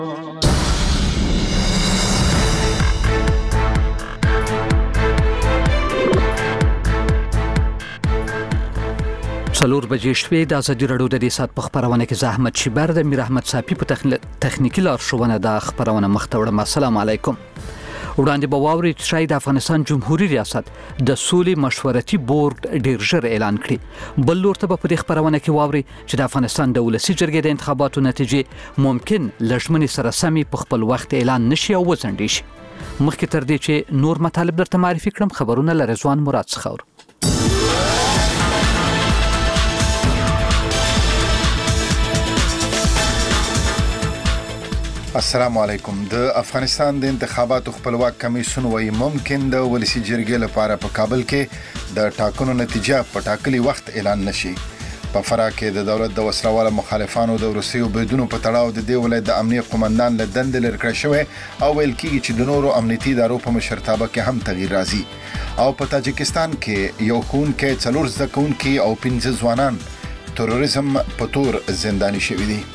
څلور بجې شپې د ازادي راډیو د دې ساعت په خبرونه کې زحمت شیبر د میر احمد صافي په تخنیکی لارښوونه د خبرونه مختوړم. السلام علیکم. وړاندې به واوري چې د افغانستان جمهوریت ریاست د سولې مشورتي بورډ ډیر ژر اعلان کړي. بل لور ته په دې خبرونه کې واوري چې د افغانستان د ولسی جرګې د انتخاباتو نتیجې ممکن لږمنې سره سمي په خپل وخت اعلان نشي او وځنډي شي. مخکې تر دې چې نور مطالب درته معرفي کړم، خبرونه له رضوان مراد څخه اورو. السلام علیکم. د افغانستان د انتخاباتو خپلواک کمیسیون وايي ممکن د ولسی جرګې لپاره په کابل کې د ټاکنو نتیجه په ټاکلي وخت اعلان نشي. په فراه کې د دولت د وسلوال مخالفانو د روسیو بریدونو په تړاو د دې ولایت د امنیت قومندان له دندې لرې کړی شوی او ویل کېږي چې د نورو امنیتي ادارو په مشرتابه کې هم تغییر راځي. او په تاجکستان کې یو ښوونکی 4 زده کوونکي او 15 ځوانان تروریزم په تور زنداني شوي دي.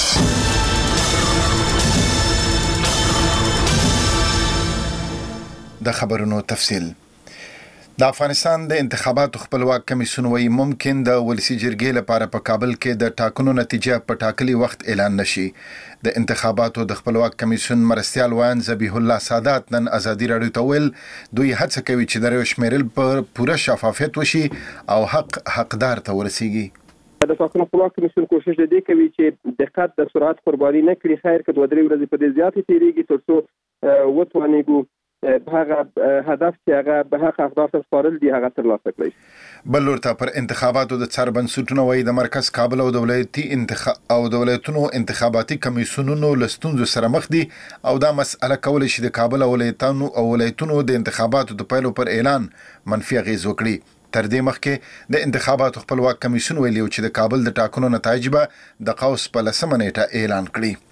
د خبرونو تفصیل. د افغانستان د انتخاباتو خپلواک کمیسیون وايي ممکن د ولسی جرګې لپاره په کابل کې د ټاکنو نتیجه په ټاکلي وخت اعلان نشي. د انتخاباتو د خپلواک کمیسیون مرستیال وان ذبیح الله سادات نن ازادي راډیو ته ویل دوی هڅه کوي چې د شمیرل پر پوره شفافیت وشي او حقدار ته ورسیږي. د ټاکنو خپلواک کمیسیون کوشش دې کوي چې دقت د سرعت قرباني نه کړي. خیر که 2-3 ورځې په دې زیاتې تیریږي ترڅو وتوانیږو هغه هدف چې هغه به حق اهداف سپارل دي هغه ترلاسه کړي. بل ورته پر انتخاباتو د څار بنسټونو وايي د مرکز کابل او د ولایتونو انتخاباتي کمیسیونونو لستونزو سره مخ دي او دا مسأله کول شي د کابل او ولایتونو د انتخاباتو د پیلو پر اعلان منفي اغیز وکړي. تر دې مخکې د انتخاباتو خپلواک کمیسیون ویلي چې د کابل د ټاکنو نتایج به د قوس په 10 نیټه اعلان کړي.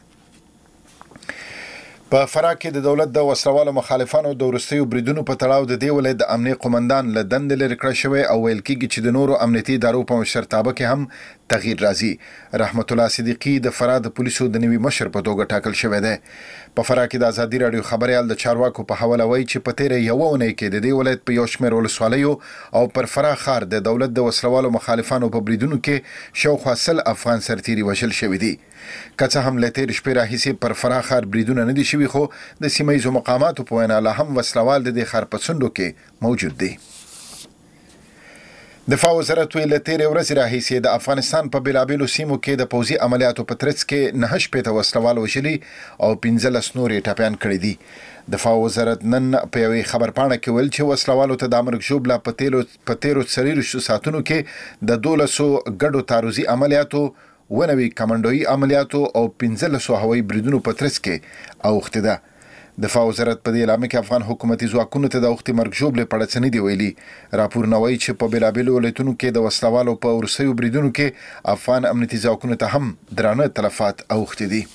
په فراه کې د دولت د وسلوالو مخالفانو د روسیو بریدونو په تړاو د دې ولایت د امنیت قومندان له دندې لرې کړی شوی او ویل کېږي چې د نورو امنیتي ادارو په مشرتابه کې هم تغییر راځي. رحمت الله صدیقي د فراه د پولیسو د نوي مشر په توګه ټاکل شوی دی. په فراه کې د ازادي راډیو خبريال د چارواکو په حواله وایي چې په تیره یو اونۍ کې د دې ولایت په یو شمېر ولسوالیو او پر فراه ښار د دولت د وسلوالو مخالفانو په بریدونو کې شاوخوا 100 افغان سرتیري وژل شوي دي. که څه هم له تېرې شپې راهیسې پر فراه ښار بریدونه نه دي شوي خو د سیمه ییزو مقاماتو په وینا لا هم وسلوال د دې ښار په څنډو کې موجود دی. دفاع وزارت ویل تیرې ورځې راهیسې د افغانستان په بیلابیلو سیمو کې د پوځي عملیاتو په ترڅ کې 9 شپېته وسلوال وژلي او 15 نور یې ټپیان کړي دي. دفاع وزارت نن په یوې خبرپاڼه کې ویل چې وسلوالو ته د مرګ ژوبله په تیرو 40 ساعتونو کې د 1200 ګډو تعرضي عملیاتو 9 کمانډوي عملیاتو او 15 هوایي بریدونو په ترڅ کې اوښتې ده. دفاع وزارت په دې اعلامیه کې افغان حکومتي ځواکونو ته د وختي مرګ ژوبلې په اړه څه نه دي ویلي. راپورونه وایي چې په بیلابیلو ولایتونو کې د وسلوالو په وروستیو بریدونو کې افغان امنیتي ځواکونو ته هم درانه تلفات اوښتي دي.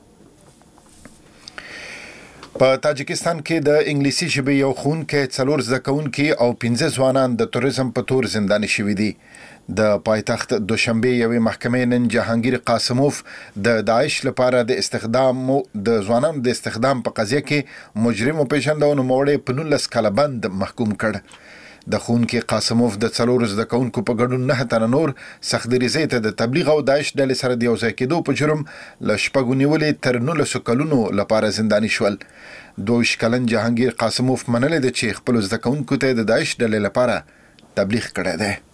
په تاجکستان کې د انګلیسي ژبې یو ښوونکی 4 زده کوونکي او 15 ځوانان د تروریزم په تور زنداني شوي دي. د پایتخت دوشنبه یوې محکمې نن جهانگیر قاسموف د داعش لپاره د ځوانانو د استخدام په قضیه کې مجرم وپېژنده او نوموړی په 19 کاله بند محکوم کړ. د ښوونکي قاسموف د 4 زده کوونکو په ګډون 9 تنه نور سختدریزۍ ته د تبلیغ او داعش ډلې سره د یوځای کېدو په جرم له 6 نیولې تر 19 کلونو لپاره زنداني شول. 22 کلن جهانگیر قاسموف منلی دی چې خپل زده کوونکو ته د داعش ډلې لپاره تبلیغ کړی دی.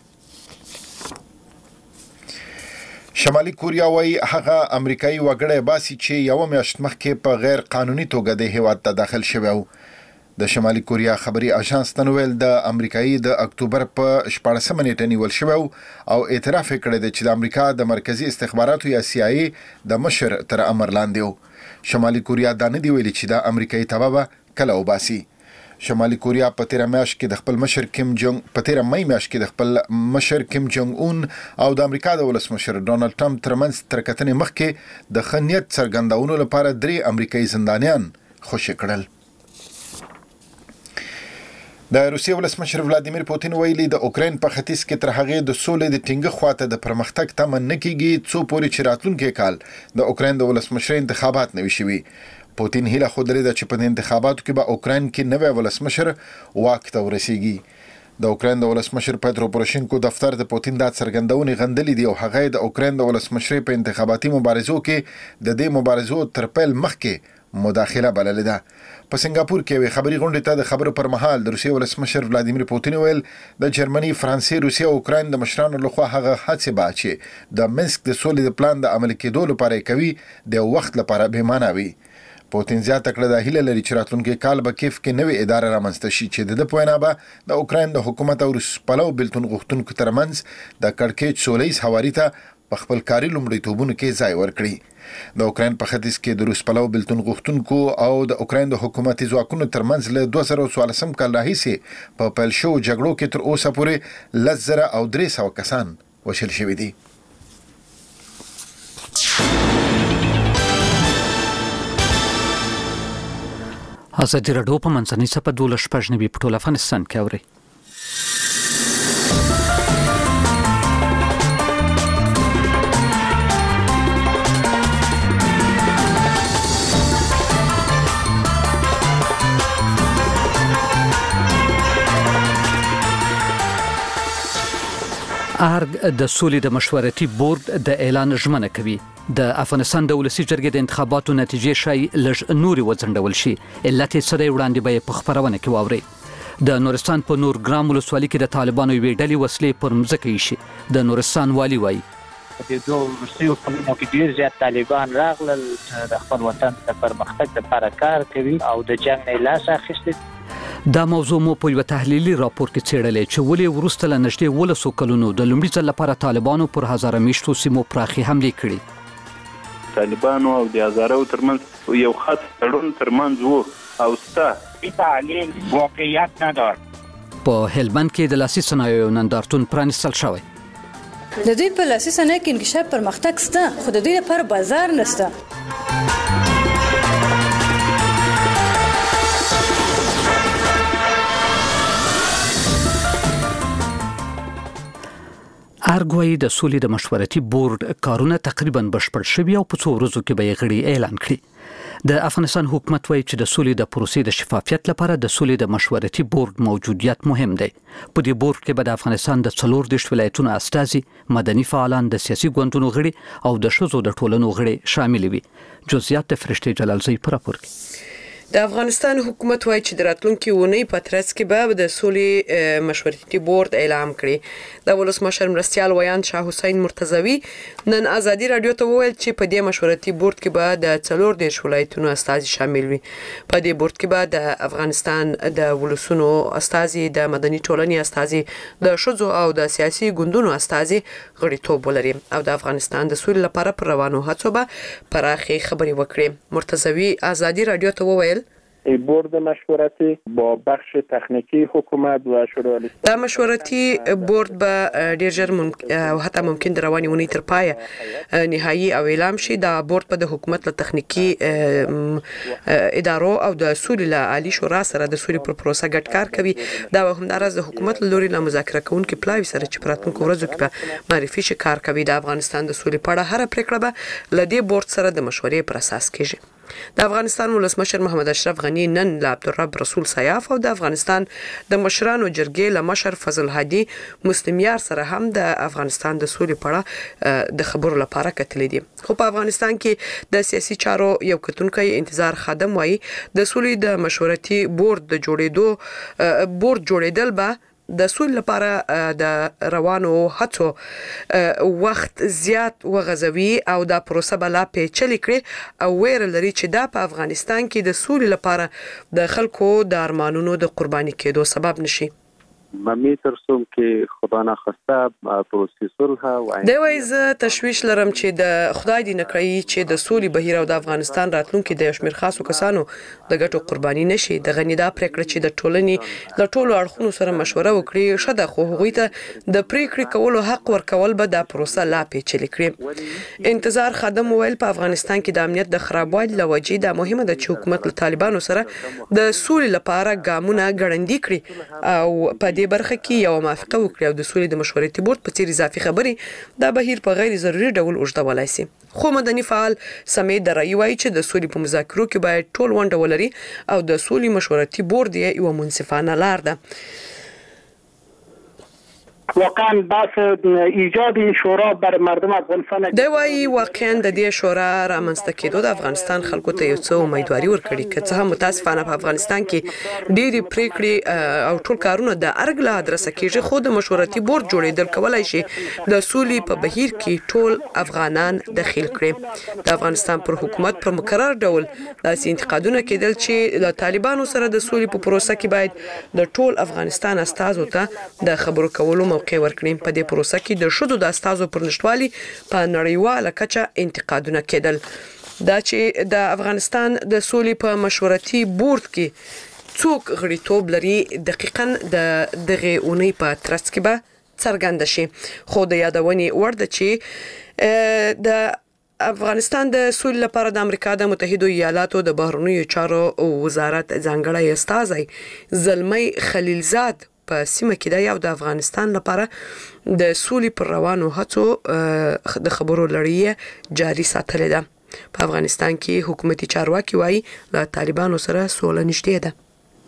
شمالي کوریا وايي هغه امریکایي وګړی باسي چې یو میاشت مخکې په غیر قانوني توګه د هیواد ته داخل شوی و. د شمالي کوریا خبري اژانس تنویل د امریکایي د اکتوبر په 14 نیټه نیول شوی او اعتراف کړی دی چې د امریکا د مرکزی استخباراتو یا CIA د مشر تر امر لاندې و. شمالي کوریا دا نه دی ویلي چې د امریکایي تبعه کله وباسي. شمالي کوریا په 13 میاشت کې د خپل مشر کیم جونګ اون او د امریکا د ولسمشر ډونالد ټرمپ ترمنځ ترکتنې مخکې د خنیت څرګندونو لپاره 3 امریکایي زندانیان خوشي کړل. د روسیې ولسمشر ولادیمیر پوتین ویلي د اوکراین په ختیځ کې تر هغه د سولې د ټینګه خواته د پرمختګ تمه نه کیږي څو پورې چې راتلونکي کال د اوکراین د ولسمشر انتخابات نه وشي. پوتین هیله خوده ده چې په انتخاباتو کې به اوکراین کې نوی ولسمشر واک ته ورسیږي. د اوکراین د ولسمشر پترو پوروشینکو دفتر د پوتین د څرګندونې غندلې دی او هغه د اوکراین د ولسمشر په انتخاباتي مبارزو کې د دې مبارزو تر پیل مخکې مداخله بللې ده. په سنگاپور کې وی خبري غونډه ته د خبرو پر مهال د روسیې ولسمشر ولادیمیر پوتین ویل د جرمني، فرانسې، روسیې او اوکراین د مشرانو لخوا هغه هڅې به چې د منسک د سولې د پلان د عملي کېدو لپاره کوي د وخت لپاره به معنی وي. پوتین زیاته کړه د هیله لري چې راتلونکي کال به کیف کې نوې اداره رامنځته شي چې د پوینه به د اوکراین د حکومت او روس پلو بلتون غوښتونکو ترمنځ د کړکېچ سولېز حواري ته په خپل کاري لومړیتوبونو کې ځای ورکړي. د اوکراین په ختیځ کې د روس پلو بلتون غوښتونکو او د اوکراین د حکومتي ځواکونو ترمنځ له 2014 کال راهیسې په پیل شو جګړو کې تر اوسه پورې 1,300 کسان وشل شوي دي. ازادي راډیو په منځنۍ سپه 12 په ټول افغانستان کې اوري. ارګ د سولې د مشورتي بورډ د اعلان ژمنه کوي. د افغانستان د ولسی جرګې د انتخاباتو نتیجې شای لږ نوري وځنډول شي. علت یې سره وړاندې به په خبرونه کې واوري. د نورستان په نورګرام ولسوالۍ کې د طالبانو یوې ډلې وسلې پر مځکه ایښي. د نورستان والي وایي د دوه وروستیو کلونو کې ډېر زیات طالبان راغلل د خپل وطن د پرمختګ لپاره کار کوي او د جنګ نه لاس اخیستي. دا موضوع مو په یو تحلیلي راپور کې څېړلې چې ولې وروسته له نږدې 12 کلونو د لومړي ځل لپاره طالبانو پر هزاره میشتو سیمو پراخي حملې کړې. طالبانو او د هزارو ترمنځ یو خط تړون ترمنځ وو او ستا تعلیل واقعیت ندار. په هلمند کې د لاسي صنایعو نندارتون پرانیستل شوی. د دوی په لاسي صنایعو کې انکشاف پرمختګ شته خو د دوی لپاره بازار نشته. ارګوي د سولې د مشورتي بورډ کارونه تقریبا بشپړ شوي او په څو ورځو کې به یې غړي اعلان کړي. د افغانستان حکومت وایي چې د سولې د پروسې د شفافیت لپاره د سولې د مشورتي بورډ موجودیت مهم دی. په دې بورډ کې به د افغانستان د 14 ولایتونو استازي، مدني فعالان، د سیاسي ګوندونو غړي او د ښځو د ټولنو غړي شامل وي. جزئیات د فرشته جلالزی پر راپور کې. د افغانستان حکومت وایي چې د راتلونکي اونۍ په ترڅ کې به د سولې مشورتي بورډ اعلان کړي. د ولسمشر مرستیال ویان شاه حسین مرتضوی نن ازادي رادیو ته وویل چې په دې مشورتي بورډ کې به د 14 ولایتونو استازي شامل وي. په دې بورډ کې به د افغانستان د ولسونو استازي، د مدني ټولنې استازي، د ښځو او د سیاسي ګوندونو استازي غړیتوب ولري او د افغانستان د سولې لپاره پر روانو هڅو به پراخي خبري وکړي. مرتضوی ازادي رادیو ته وویل بورد مشورتی با بخش تکنیکی حکومت و شورای اسلامی. دا مشورتي بورد به ډیر ژر او حتی ممکن د رواني ونی تر پایه نهایی او اعلان شي. دا بورد په د حکومت له تخنیکی ادارو او د سولې له عالی شورا سره د سولې پر پروسه ګډ کار کوي. دا همدارس د حکومت له لوري له مذاکره کوونکو پلاوی سره چې پراتونکو ورځو کې به معرفي شي کار کوي. د افغانستان د سولې په اړه هر پریکړه به له دې بورد سره د مشورې پر اساس کیږي. د افغانستان ولسمشر محمد اشرف غنی نن له عبدالرب رسول سیاف او د افغانستان د مشرانو جرګې له مشر فضل هادي مسلم یار سره هم د افغانستان د سولې په اړه د خبرو لپاره کتلې دي. خو په افغانستان کې د سیاسي چارو یو کتونکی انتظار خادم وایي د سولې د مشورتي بورډ جوړیدل به د سولې لپاره د روانو هڅو وخت زیات وغځوي او دا پروسه به لا پیچلې کړي او ویره لري چې دا په افغانستان کې د سولې لپاره د خلکو د ارمانونو د قرباني کېدو سبب نشي. ممی ترسوم کې خدا نخواسته پروسې صلح و د وایزه تشویش لرم چې د خدای دې نکړي چې د سولې بهیر او د افغانستان راتلونکي د شمیر خاصو کسانو د ګټو قرباني نشي. د غنیدا پریکړه چې د ټولنې له ټولو اړخونو سره مشوره وکړي شته، خو هغوی ته د پریکړې کولو حق ورکول به د پروسه لا پیچلې کړي. انتظار خادم ویل په افغانستان کې د امنیت د خرابوالي لوجې د مهمه د حکومت له طالبانو سره د سولې لپاره ګامونه ګړندي کړي او په دې برخه کې یو موافقه وکړي او د سولې د مشورتي بورډ په څیر اضافي خبرې دا بهیر په غیر ضروري ډول اوږدولای شي. خو مدني فعال سمیت درایي وایي چې د سولې په مذاکرو کې باید ټول ونډه ولري او د سولې مشورتي بورډ یو منصفانه لار ده. واقعا بحث ایجاد این شورا بر مردم افغانستان د وایي واقعا د دې شورا رامنځته کېدو د افغانستان خلکو ته یو څه امیدواري ورکړي، که څه هم متاسفانه په افغانستان کې ډېری پریکړې او ټول کارونه د ارګ له ادرسه کېږي، خو د مشورتي بورډ جوړېدل کولای شي د سولې په بهیر کې ټول افغانان داخل کړي. د افغانستان پر حکومت پر مقرر ډول داسې انتقادونه کېدل چې له طالبانو سره د سولې په پروسه کې باید د ټول افغانستان استازو ته د خبرو کولو موقع ورکړي. په دې پروسه کې د شذو د استازو پر نشټوالي په نړیواله کچه انتقادونه کېدل. دا چې د افغانستان د سولې په مشورتي بورډ کې څوک غړیتوب لري دقیقاً د دغه اونۍ په ترڅ کې به څرګند شي. خو د یادونې وړ ده چې د افغانستان د سولې لپاره د امریکا د متحده ایالاتو د بهرنیو چارو وزارت ځانګړی استازی زلمی خلیلزاد په سیمه کې د یو د افغانستان لپاره د سولې پر روانو هڅو د خبرو لړۍ جاري ساتلې ده. په افغانستان کې حکومتي چارواکي وایي له طالبانو سره سوله نشته ده.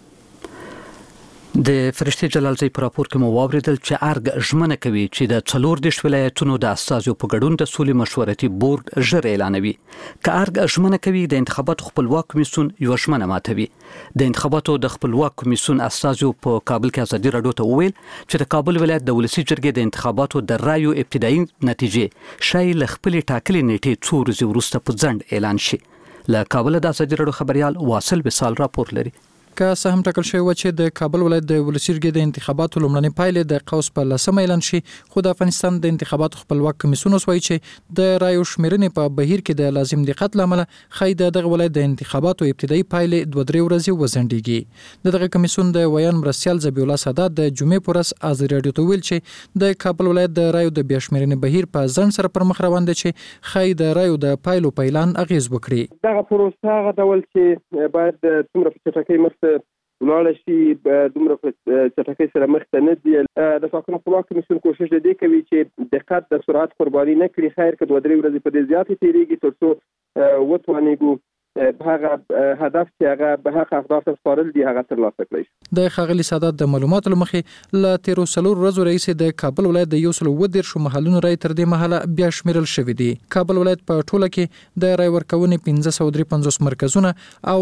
د فرشتي جلالزی پر راپور کې مو واوریدل چې ارګ ژمنه کوي چې د 14 ولایتونو د استازو په ګډون د سولې مشورتي بورډ ژر اعلانوي. که ارګ ژمنه کوي د انتخاباتو خپلواک کمیسیون یو ژمنه ماتوي. د انتخاباتو د خپلواک کمیسیون استازو په کابل کې ازادي راډیو ته وویل چې د کابل ولایت د ولسی جرګې د انتخاباتو د رایو ابتدایي نتیجې شای ل خپل ټاکلي نیټې څو ورځې وروسته په ځند اعلان شي. له کابل د ازادي راډیو خبريال واصل وصال راپور لري. که څه هم ټاکل شوی و چې د کابل ولایت د ولسی جرګې د انتخاباتو لومړنۍ پایلې د قوس په 10 اعلان شي، خو د افغانستان د انتخاباتو خپلواک کمیسیون وایي چې د رایو شمیرنې په بهیر کې د لازم دقت لامل خای دغه ولایت د انتخاباتو ابتدایي پایلې 2-3 ورځې وزندېږي. دغه کمیسیون د ویان مرستیال ذبیح الله سادات د جمعې پورس ازادي راډیو ته ویل چې د کابل ولایت د رایو د بیا شمیرنې بهیر په ځن سره پر مخ روان دي چې خای د رایو د پایلو په اعلان اغیز وکړي. دغه پروسه هغه ډول چې باید څومره په چټکۍ مخ ولاړ شي دومره په چټکۍ سره مخ ته نه ځي. د ټاکنو خپلواک کمیسیون کوشش دی کوي چې دقت د سرعت قرباني نه کړي. خیر که 2-3 ورځې په دې زیاتې تیریږي تر څو وتوانیږو هغه هدف چې هغه به هغه اهداف سپارل دي هغه ترلاسه کړي. د خاغلی سادات د معلوماتو لمخې ل 13 ورځې رئیس د کابل ولایت د 110 محلونو رای تر دې مهاله بیا شمیرل شوې دي. کابل ولایت په ټوله کې د رای ورکونې 1553 مرکزونه او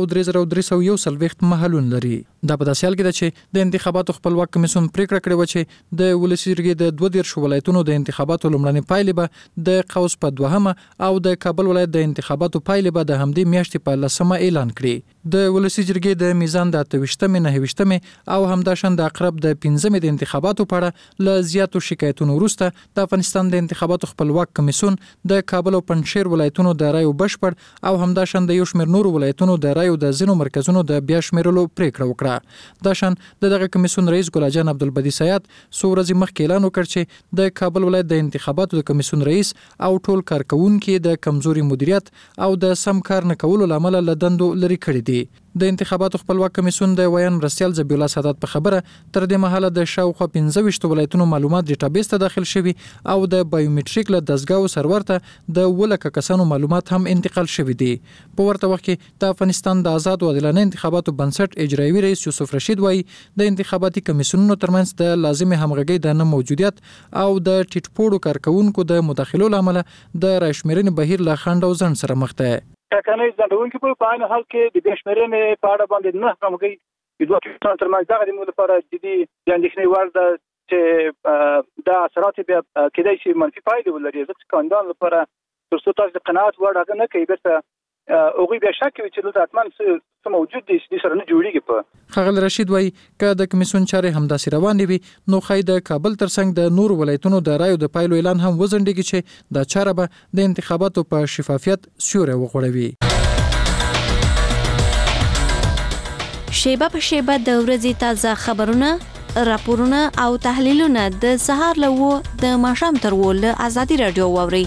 3341 محلون لري. دا په داسې حال کې ده چې د انتخاباتو خپلواک کمیسیون پریکړه کړې و چې د ولسی جرګې د 12 ولایتونو د انتخاباتو لومړنۍ پایلې به د قوس په 2 او د کابل ولایت د انتخاباتو پایلې به د همدې میاشتې په 10 اعلان کړي. د ولسی جرګې د میزان د 28 او همداشان د اقرب د 15 د انتخاباتو په اړه ل زیاتو شکایتونو وروسته د افغانستان د انتخاباتو خپلواک کمیسیون د کابل او پنځشیر ولایتونو د رایو بشپړ او همداشان د یو شمېر نور ولایتونو د رایو د زینو مرکزونو د بیا شمیرلو پریکړه وکړه. داشان دغه کمیسیون رئیس ګلجان عبدالبدی سیاد څو ورځې مخکې اعلان وکړ چې د کابل ولایت د انتخاباتو د کمیسیون رئیس او ټول کارکونکو د کمزوري مدیریت او د سم کار نه کولو لامل له دندو لري کړی دي. د انتخاباتو خپلواک کمیسیون د ویان مرستیال ذبیح الله سادات په خبره تر دې مهاله د شاوخوا 15 ولایتونو معلومات ډیټابیس ته داخل شوي او د بایومټریک له دزګاو سرور ته د ولکه کسانو معلومات هم انتقال شوي دي. په ورته وخت کې د افغانستان د آزاد او عادلانه انتخاباتو بنسټ اجرایوي رئیس یوسف رشید وایي د انتخاباتي کمیسیونونو ترمنځ د لازمي همغږۍ د نه موجودیت او د ټیټپوړو کارکونکو د مداخلو لامل د راشمیرنې بهیر له خنډ او ځنډ سره مخ ده. ټاکنې ځندونکو په عین حال کې د بشمرنې په اړه باندې نه همغږي د دوه کسانو ترمنځ دغه د موږ لپاره جدي د اندېښنې وړ ده چې دا اثرات بیا کېدای شي منفي پایلې ولري. ځکه کاندان لپاره تر څو تاسو قناعت وړ هغه نه کوي بیرته هغوی بیا شک کوي چې دلته حتما څه موجود دي چې سره نه جوړیږي. په خغل رشید وای که د کمیسیون چارې همداسې روانې وي نو خای د کابل ترڅنګ د نور ولایتونو د رایو د پایلو اعلان هم وزنډيږي چې د چاره به د انتخاباتو په شفافیت سیوری وغوړوي. شیبه په شیبه د ورځې تازه خبرونه، راپورونه او تحلیلونه د سهار له د ماښام تر ول ازادي رادیو واوري.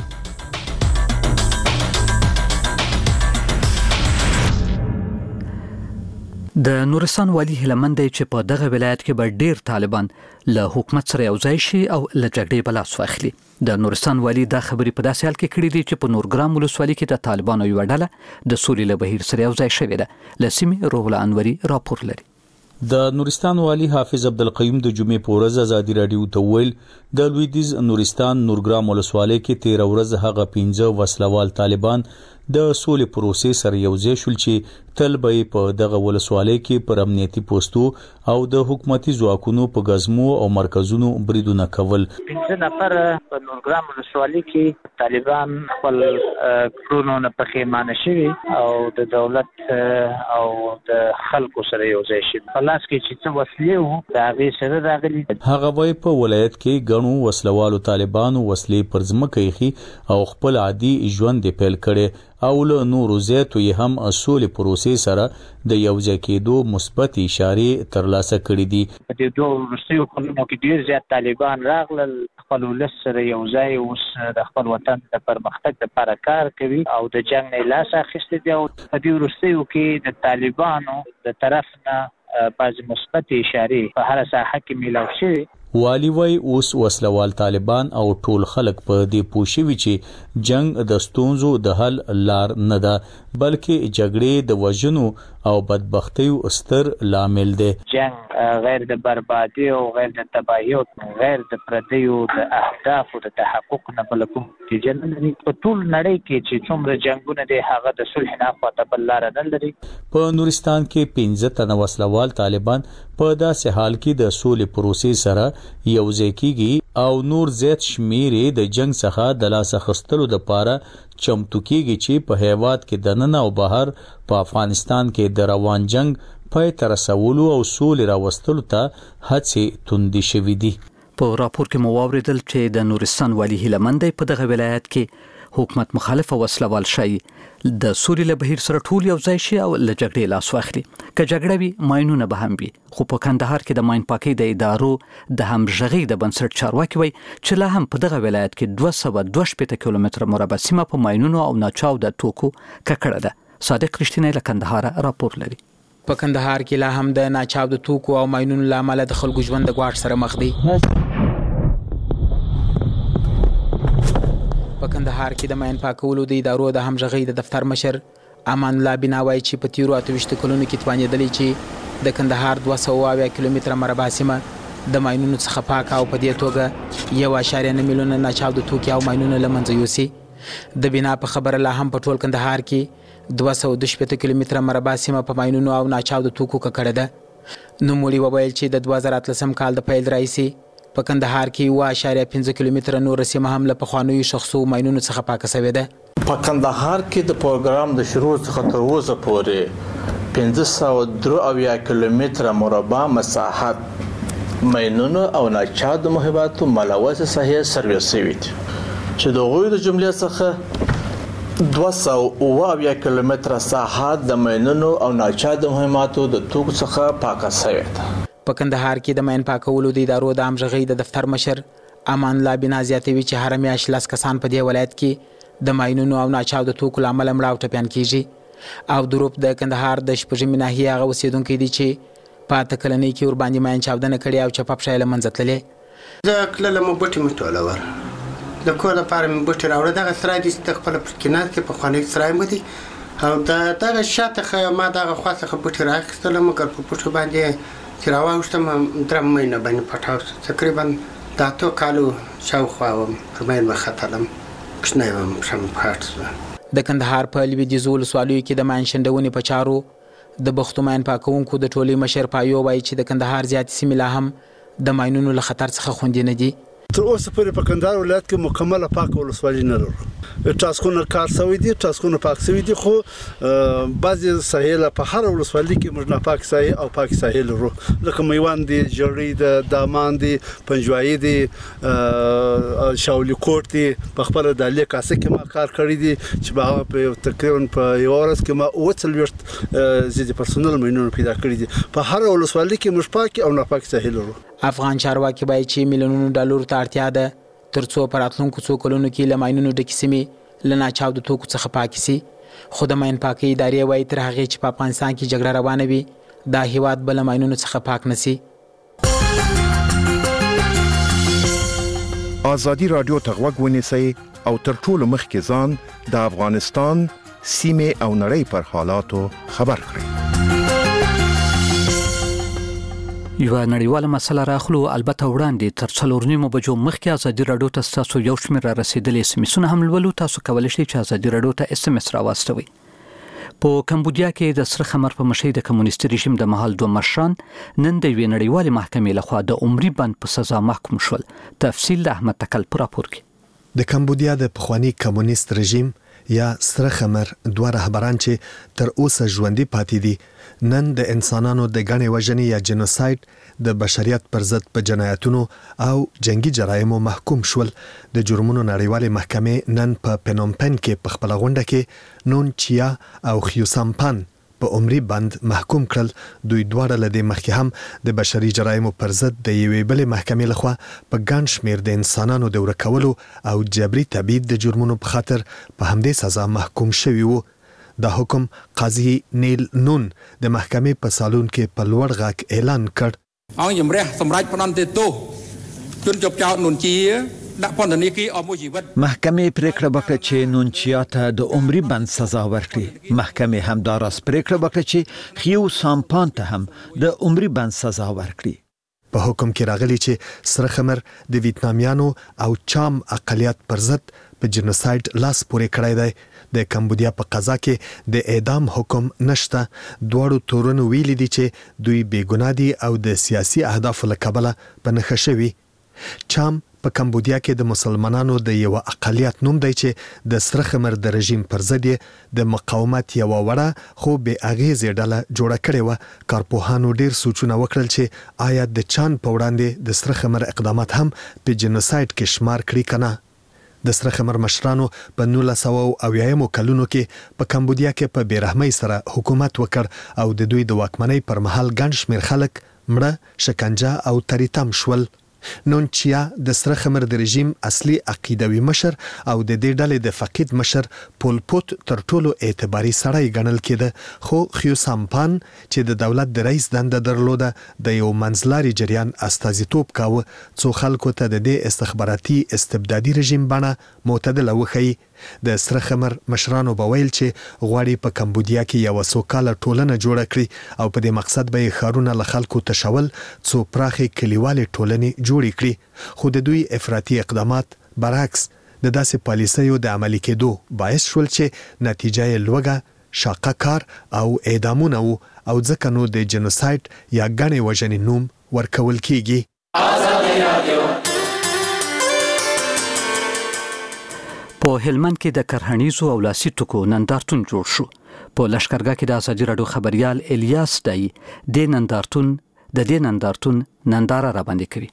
د نورستان والی هلمند چې په دغه ولایت کې به ډیر طالبان له حکومت سره یوځای شي او له جګړې بلاس واخلي. د نورستان والی دا خبرې په داسې حال کې کړې دي چې په نورګرام ولسوالۍ کې د طالبانو یو ډله د سولې له بهیر سره یوځای شوې ده. له سیمې روح الله انوري راپور لري. د نورستان والی حافظ عبدالقیوم د جمعې په ورځ ازادي رادیو ته ویل د لویدیز نورستان نورګرام ولسوالۍ کې 13 ورځ هغه 15 وسلوال طالبان د سولې پروسې سره یوځای شول چې تل به په دغه ولسوالۍ کې پر امنیتي پوسټو او د حکومتي ځواکونو په غزمو او مرکزونو بریدونه کول. 15 نفر په نورګرام ولسوالۍ کې طالبان خپل کړونو نه پښیمانه شوي او د دولت او د خلکو سره یوځای شي. خلاص کې چې څه وسلې وو د هغې سره راغلي. هغه وایي په ولایت کې ګڼو وسلوالو طالبانو وسلې پر ځمکه ایښي او خپل عادي ژوند یې پیل کړی او له نورو زیاتو یې هم سولې پروسې سره د یوځای کېدو مثبت اشارې ترلاسه کړې دي. په دې دوه وروستیو کلونو کې ډېر زیات طالبان راغلل، خپل ولس سره یوځای اوس د خپل وطن د پرمختګ لپاره کار کوي او د جنګ نه لاس اخیستی دی. او په دې وروستیو کې د طالبانو د طرف نه بعضې مثبت اشارې په هره ساحه کې میلاو شوي. والی وای اوس وسلوال طالبان او ټول خلک په دې پوښوي چې جنگ د ستونزو د حل لار نه ده بلکې جګړې د وژنو او بدبختیو ستر لامل دی. جنگ غیر د بربادي او غیر د تباهي او غیر د پردیو د اهدافو د تحقق نه بل کوم نتیجه نه لري. په ټول نړۍ کې چې څومره جنگونه دي هغه د صلح نه خواته بل لار نه لري. په نورستان کې 15 تنه وسلوال طالبان په داسې حال کې د سولې پروسې سره یوځای کیږي او نور زیات شمیرې د جنگ څخه د لاس اخیستلو لپاره چمتو کیږي چې په هیواد کې د نن او بهر په افغانستان کې د روان جنگ پای تر رسولو او سولې راوستلو ته هڅې توندې شوې دي. په راپور کې مو واوریدل چې د نورستان والی هلمند په دغه ولایت کې حکومت مخالف وسلوال شي د سولې له بهیر سره ټول یوځای شي او له جګړې لاس واخلي. که جګړه وي ماینونه به هم وي، خو په کندهار کې د ماین پاکۍ د ادارو د همغږۍ د بنسټ چارواکي وایي چې لا هم په دغه ولایت کې 222 کیلومتره مربع سیمه په ماینونو او ناچاو د توکو ککړه ده. صادق رښتینی له کندهار راپور لري. په کندهار کې لا هم د ناچاو د توکو او ماینونو لامل د خلکو ژوند د ګواښ سره مخ دی. په کندهار کې د ماین پاکولو د ادارو د همغږۍ د دفتر مشر امان الله بنا وایي چې په تیرو 28 کلونو کې توانېدلی چې د کندهار 220 کیلومتره مربع سیمه د ماینونو څخه پاک او په دې توګه 1.9 میلیونه ناچاو د توکو او ماینونو له منځه یوسي. د بنا په خبره لا هم په ټول کندهار کې 222 کیلومتره مربع سیمه په ماینونو او ناچاو د توکو ککړه ده. نوموړي وویل چې د 2013 کال د پیل راهیسې په کندهار کې 1.5 کیلومتره نور سیمه هم له پخوانیو شخصو ماینونو څخه پاکه شوې ده. په کندهار کې د پروګرام د شروع څخه تر اوسه پورې 503 کیلومتره مربع مساحت ماینونو او ناچاو د محباتو ملوث ساحې سرویس شوي دي چې د غوی د جملې څخه 220 کیلومتره ساحات د ماینونو او ناچاو د مهماتو د توکو څخه پاکه شوې ده. په کندهار کې د ماین پاکولو د ادارو د همغږۍ د دفتر مشر امان الله بنا زیاتوي چې هر میاشت 10 کسان په دې ولایت کې د ماینونو او ناچاو د توکو لامل مړه او ټپيان کیږي. او دروپ د کندهار د شپږمې ناحیې هغه اوسیدونکو دي چې په تکلنۍ کې ور باندې ماین چاودنه کړې او چپاپ شایله منځ تللې. د کله مو بټي مټولور د کور لپاره مې بټي راوړل دغه سرای دي چې خپل پر کینات کې په خوانې سرای مو دي او دغه شاته ما دغه خاصه بټي راخستل مګر په پټو باندې چې راوښتم درم مینه باندې پټاو تقریبا د 8 کالو شاوخوا وم په مې مختلم کښنایم شم پټ. د کندهار په لویدیځ ولسوالیو کې د ماین شندونې په چارو د بختو ماین پاکونکو د ټولي مشر پایو وایي چې د کندهار زیات سیمې لا هم د ماینونو له خطر څخه خوندي نه دي. تر اوسه پورې په کندهار ولایت کې مکمله پاک ولسوالي نه لرو. ټاسکونه کار شوی دي، ټاسکونه پاک شوی دي، خو بعضي ساحل په هر ولسوالي کې موږ نه پاک ساحل او پاک ساحل لرو، لکه میوان دي، جړی د دامان دي، پنجوایي دي، شاولی کوټ دي. په خپل د لیکاسه کې ما کار کړی دي چې په تقریبا په یو ورځ کې ما 40 زیات پرسونل مینونه پیدا کړی دي. په هر ولسوالي کې موږ پاک او نه پاک ساحل لرو. افغان چارواکي باید چې میلیونونو ډالر ته اړتیا ده ترڅو په راتلونکو څو کلونو کې له ماینونو ډکې سیمې له ناچاودو توکو څخه پاکې سي. خو د ماین پاکۍ ادارې وایي تر هغې چې په افغانستان کې جګړه روانه وي دا هیواد به له ماینونو څخه پاک نه سي. ازادي رادیو ته غوږ ونیسئ او تر ټولو مخکې ځان د افغانستان سیمې او نړۍ پر حالاتو خبر کړئ. یو نړیواله مسله راخلو، البته وړاندې تر 4 بجو مخکې ازادي رادیو ته تاسو یو شمېر را رسیدلې سمسونه هم لولو. تاسو کولای شئ چې ازادي رادیو ته SMS راواستوي. په کمبودیا کې د سره خمر په مشهي د کمونیستي رژیم د مهال 2 مشران نن د وی نړیوالې محکمې لخوا د عمري بند په سزا محکوم شول. تفصیل د احمد تکل پر راپور کې. د کمبودیا د پخوانی کمونیست رژیم یا سره خمر دوه رهبران چې تر اوسه ژوندۍ پاتې دي نن د انسانانو د غنې وژنې یا جنوساید د بشریت پر ضد په جنایتونو او جنگي جرایمو محکوم شول. د جرمونو نړیوالې محکمې نن په پنومپن کې په خپل غونډه کې نون چیا او خیوسامپان په عمري بند محکوم کړل. دوی دواړه له دې مخکې هم د بشري جرایمو پر ضد د یوې بلې محکمې لخوا په ګڼ شمېر د انسانانو د ورکولو او جبري تبعید د جرمونو په خاطر په همدې سزا محکوم شوي وو. دا حکم قاضي نیل نون د محکمې په سالون کې په لوړ غږ اعلان کړ. محکمې پریکړه وکړه چې نونچیا ته د عمري بند سزا ورکړي. محکمې همداراز پریکړه وکړه چې خیو سامپان ته هم د عمري بند سزا ورکړي. په حکم کې راغلي چې سره خمر د ویتنامیانو او چام اقلیت پر ضد په جنوساید لاس پورې کړی دی. د کمبودیا په قضا کې د اعدام حکم نشته. دواړو تورونو ویلي دي چې دوی بېګناه دي او د سیاسي اهدافو له کبله په نښه شوي. چام په کمبودیا کې د مسلمانانو د یو اقلیت نوم دی چې د سره خمر د رژیم پر ضد د مقاومت یو وړه خو بې اغیزې ډله جوړه کړې وه. کارپوهانو ډیر سوچونه وکړل چې آیا د چان په وړاندې د سره خمر اقدامات هم په جنوساید کې شمار کړي کنه. د سره خمر مشرانو په 1980 کلونو کې په کمبودیا کې په بیرحمۍ سره حکومت وکړ او د دوی د واکمنۍ پر مهال ګڼ شمېر خلک مړه، شکنجه او تریتم شول. نون چیا د سره خمر د رژیم اصلي عقیدوي مشر او د دې ډلې د فقید مشر پول پوت تر ټولو اعتباري سړی ګڼل کېده. خو خیو سامپان چې د دولت د رئیس دنده درلوده د یو منځلاري جریان استازیتوب کاوه څو خلکو ته د دې استخباراتي استبدادي رژیم بڼه معتدله وښیي. د سره خمر مشرانو به ویل چې غواړي په کمبودیا کې یو سوکاله ټولنه جوړه کړي او په دې مقصد به ښارونه له خلکو تشول څو پراخې کلیوالې ټولنې جوړې کړي. خو د دوی افراطي اقدامات برعکس د داسې پالیسیو د عملي کېدو باعث شول چې نتیجه یې لوږه، شاقه کار او اعدامونه وو او ځکه نو د جنوساید یا ګڼې وژنې نوم ورکول کیږي. په هلمند کې د کرهنیزو او لاسي توکو نندارتون جوړ شو. په لشکرګاه کې د ازادي رادیو خبريال الیاس دای د دې نندارتون ننداره را باندې کوي.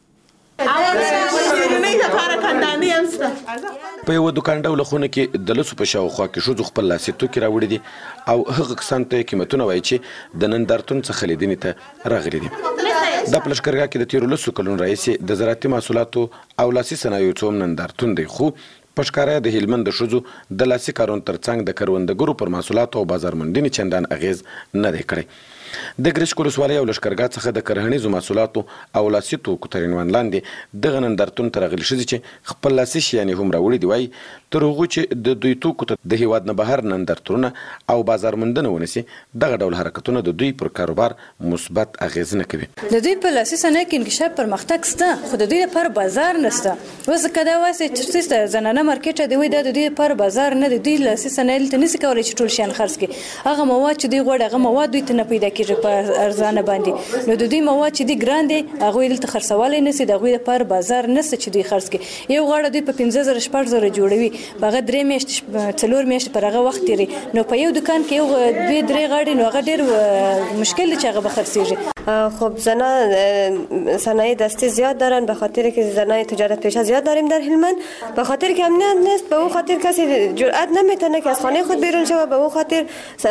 په یو دکاندار لخونه کې د لسو په شاوخوا کې شو خپل لاسي توکي راوړي دي او هغه کسان ته قیمتونه وایي چې د نندارتون څخه لیدنې ته راغلي دي. د پلشکرګاه کې د 13 کلونو رئیس د زراعتي محصولاتو او لاسي صنایعو څوم نندارتون دی. خو پشکاره د هلمند د شوزو د لاسي کارون ترڅنګ د کروندګرو پر محصولاتو او بازار موندنې چندان اغیز نه دی کړی. د ګرشک ولسوالۍ او لشکرګاه څخه د کرهنیزو محصولاتو او لاسي توکو تر عنوان لاندې دغه نندارتون ته راغلي ښځې چې خپل لاسي شیانې هم راوړي دي وایي تر هغو چې د دوی توکو ته د هیواد نه بهر نندارتونونه او بازار موندنه ونیسي دغه ډول حرکتونه د دوی پر کاروبار مثبت اغیز نه کوي. د دوی په لاسي صنایعو کې انکشاف پرمختګ شته خو د دوی لپاره بازار نشته. وځکه دا وایي چې زنانه مارکیټ دی وایي دا د دوی لپاره بازار نه دی. دوی لاسي صنایع ته نشي کولای چې ټول شیان خرڅ کړي. هغه مواد چې دوی غواړي هغه مواد دوی ته نه پیدا کېږي په ارزانه باندې. نو د دوی مواد چې دي ګران دي هغه دلته خرڅولای نه سي، د هغوی لپاره بازار نشته چې دوی خرڅ کړي. یو غاړه دوی په 15000 شپږ جوړوي، هغه 3 میاشتې 4 میاشتې پر هغه وخت تیری. نو په یو دکان کې یو 2-3 غاړي نو هغه ډیر مشکل چې هغه بخرڅيږي. خب زنان صنایع دستی زیاد دارن به خاطر که زنای تجارت پیشه زیاد داریم در هلمند، به خاطر که امنیت نیست به اون خاطر کسی جرئت نمیتونه که از خانه خود بیرون شود، به اون خاطر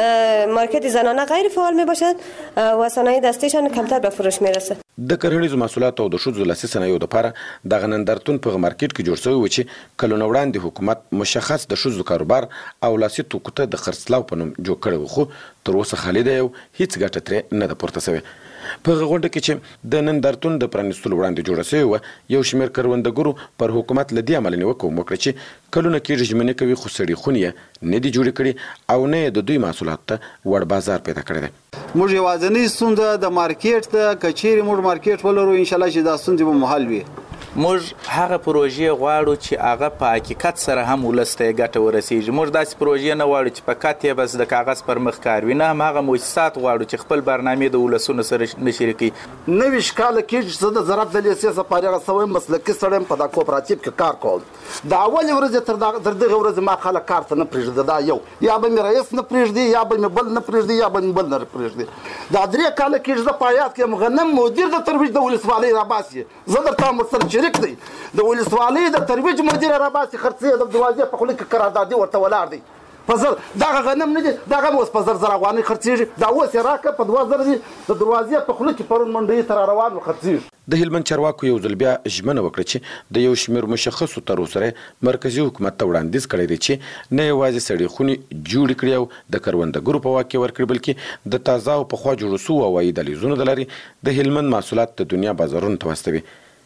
مارکت زنانه غیر فعال می باشد و صنایع دستیشان کمتر به فروش میرسه. د کرهنیزو محصولاتو او د ښځو لاسي صنایعو لپاره دغه نندارتون په مارکیټ کې جوړ شوی و چې کلونه وړاندې حکومت مشخص د ښځو کاروبار او لاسي توکو ته د خرڅلاو په نوم جوړ کړی و، خو تر اوسه خالي دی او هیڅ ګټه ترې نه ده پورته شوې. په هغه غونډه کې چې د نندارتون د پرانیستلو وړاندې جوړه شوې وه، یو شمېر کروندګرو پر حکومت له دې امله نیوکه وکړه چې کلونه کېږي ژمنې کوي خو سړي خونې یې نه دي جوړې کړي او نه یې د دوی محصولاتو ته وړ بازار پیدا کړی دی. موږ یوازینۍ ستونزه د مارکیټ ته که چیرې موږ مارکیټ ولرو انشاءالله چې دا ستونزې به محل وي. موږ هغه پروژې غواړو چې هغه په حقیقت سره هم ولس ته ګټه ورسیږي. موږ داسې پروژې نه غواړو چې فقط یې بس د کاغذ پر مخ کار وي، نه هم هغه مؤسسات غواړو چې خپل برنامې د ولسونو سره نشریکي. 90 کاله کېږي چې زه د زراعت د لیسې څخه فارغه شوی مسلکي سړی یم، په دا کوپراتیف کې کار کوم. د اولې ورځې تر دغه ورځې ما خلک کار ته نه پرېږدي، دا یو یا به مې رئیس نه پرېږدي یا به مې بل نه پرېږدي یا به مې بل نه پرېږدي. دا 3 کاله کېږي زه په حیات کې یم غنم مدیر د ترویج د ولسوالۍ راباسي، زه درته ورسره شریک دی. د ولسوالۍ د ترویج مدیر راباسي خرڅې د دروازې په خوله کې قراردادي ورته ولاړ دی. په زر دغه غنم نه دي، دغه اوس په 1000 افغانۍ خرڅېږي، دا اوس یې راکړه په 2000 دي، د دروازې په خوله کې پرون منډۍ ته را روان و خرڅېږي. د هلمند چارواکو یو ځل بیا ژمنه وکړه چې د یو شمېر مشخصو طرحو سره مرکزي حکومت ته وړاندیز کړی دی چې نه یوازې سړې خونې جوړې کړي او د کروندګرو په واک کې ورکړي، بلکې د تازه او پخوا جوړو سوو هوایي دهلیزونو د لارې د هلمند محصولات د دنیا بازارونو ته واستوي.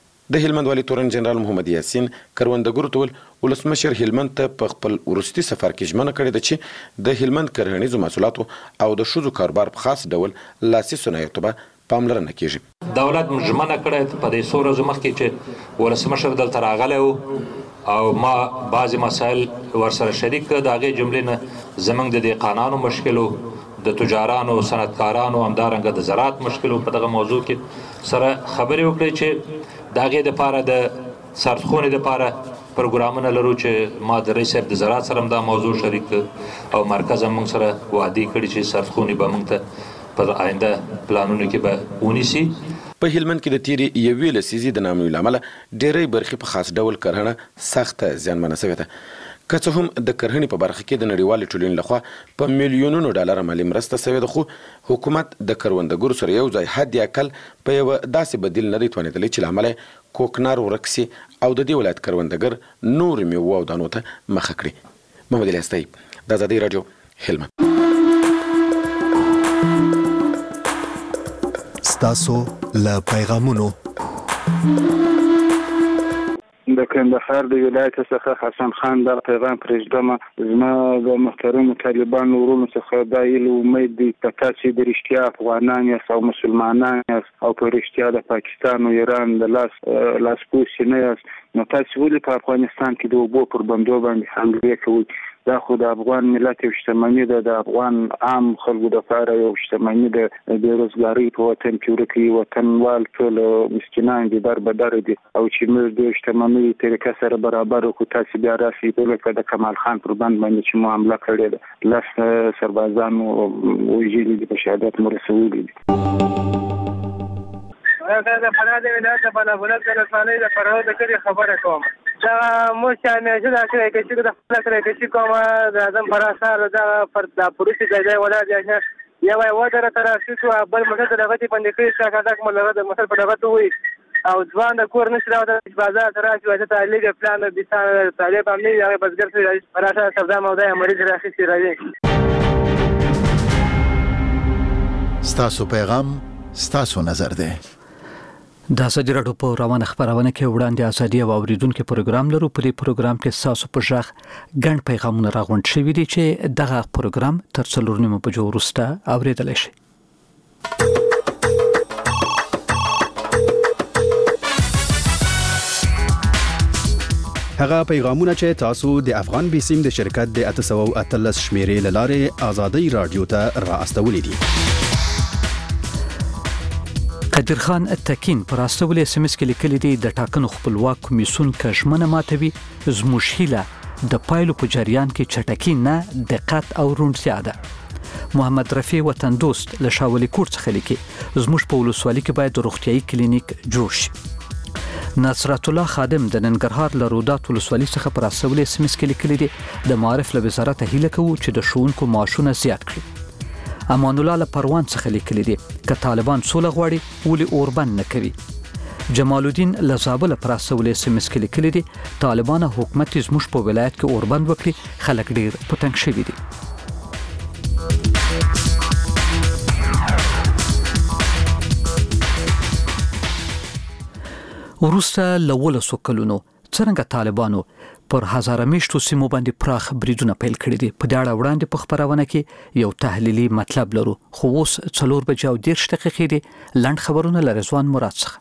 د هلمند والي تورن جنرال محمد یاسین کروندګرو ته ولسمشر هلمند ته په خپل وروستي سفر کې ژمنه کړې ده چې د هلمند کرهنیزو محصولاتو او د ښځو کاروبار په خاص ډول لاسي صنایعو ته به پاملرنه کیږي. دولت ژمنه کړې په دې څو ورځو مخکې چې ولسمشر دلته راغلی و او ما بعضې مسایل ورسره شریک کړه، د هغې جملې نه زموږ د دهقانانو مشکل د تجارانو صنعتکارانو همدارنګه د زراعت مشکل په دغه موضوع کې سره خبرې وکړې چې د هغې دپاره د سرخونې دپاره پروګرامونه لرو چې ما د رئیس صاحب د زراعت سره هم دا موضوع شریک او مرکز هم موږ سره وعدې کړي چې سرخونې به موږ ته په آینده پلانونو کې به ونیسي. په هلمند کې د تیرې یوې لسیزې د نامنوي له امله ډېری برخې په خاص ډول کرهنه سخته زیانمنه شوې ده. که څه هم د کرهنې په برخه کې د نړیوالې ټولنې لخوا په میلیونونو ډالر مالي مرسته شوې ده، خو حکومت د کروندګرو سره یو ځای حد اقل په یوه داسې بدیل نه دی توانېدلی چې له امله یې کوکنار ورک سي او د دې ولایت کروندګر نورو میوو او دانو ته مخه کړي. محمد الیاس طیب، د ازادۍ راډیو، هلمند. ستاسو له پیغامونو د کندهار د ولایت څخه حسن خان دا پیغام پرېږدم. زما د محترمو طالبانو ورونو څخه دا هیله امید دی که تاسې د رښتیا افغانان یاست او مسلمانان یاست او په رښتیا د پاکستان او ایران د لاسپوڅي نه یاست، نو تاسې ولې په افغانستان کې د اوبو پر بندو باندې حملې کوئ؟ دا خو د افغان ملت یو شتمني ده، د افغان عام خلکو دپاره یو شتمني ده. بېروزګارۍ په وطن کې ورکوي، وطنوال ټول مسکینان دي، در بدره دي، او چې موږ د شتمنۍ طریقه سره برابر وکړو. تاسې بیا راسئ لکه د کمال خان پر بند باندې چې مو حمله کړې ده، 10 سربازان مو وژلي دي، په شهادت مو رسولي دي. زه د فراه د ولایت د بلابلد د ولسوالۍ د فراه د کلي خبره کوم. دا موږ چې همیشه دا کړی کشي د خپله کړی کشي کومه د اعظم فراه ښار دغه دا پروسې ځای ځای ولاړ دی، یو یې ودره ته راسي شو، بل موټر ته دغه دې بندې کړي شو، کاکاک مو دغه د موټر په دغه ته ووایي او ځوان د کور نشي راوتلی چې بازار ته راشي، واده تعلیق پلان بستان طالب هم نه وي، هغې بزګر سړي فراه ښار سودا مودا یې مریض راخیستې راځي. ستاسو پیغام ستاسو نظر دی. د ازادي راډیو په روانه خبرونه کې وړاندې ازادي او اوریدونکو پروګرام لرو. په دې پروګرام کې تاسو په ژغ ګڼ پیغامونه راغونډ شوي دي چې دغه پروګرام تر 4 بجو وروسته اوریدل شي. هغه پیغامونه چې تاسو د افغان بیسیم د شرکت د 813 شمیرې لاره ازادي رادیو ته را استولې دي. قدیر خان تکین پر استول SMS کې لیکلي دي د ټاکنو خپلواک کمیسیون کښمنه ماتوي زموږ هیله د پایلو په جریان کې چټکی نه دقت او روڼتیا ده. محمد رفیع وطن دوست له شاولي کوټ څخه لیکي زموږ په ولسوالۍ کې باید روغتيایي کلینیک جوړ شي. نصرت الله خادم د ننګرهار له رودات ولسوالۍ څخه پر استول SMS کې لیکلي دي د معارف له وزارت هیله کوو چې د ښوونکو معاشونه زیات کړي. امان الله له پروان څخه لیکلي دي ک طالبان سوله غواړي ولي اوربند نه کوي. جمال الدین لزابل پر استول SMS کې لیکلي دي طالبان حکومت زموږ په ولایت کې اوربند وکړي خلک ډیر پټنګ شوي دي. وروسته له 12 کلونو څنګه طالبانو پر هزاره میشتو سیمو باندې پراخ بریدونه پیل کړي دي. په دې اړه وړاندې په خبرونه کې یو تحلیلي مطلب لرو خو اوس 4 بجې او 10 دقیقې دي. لنډ خبرونه له رضوان مراد څخه.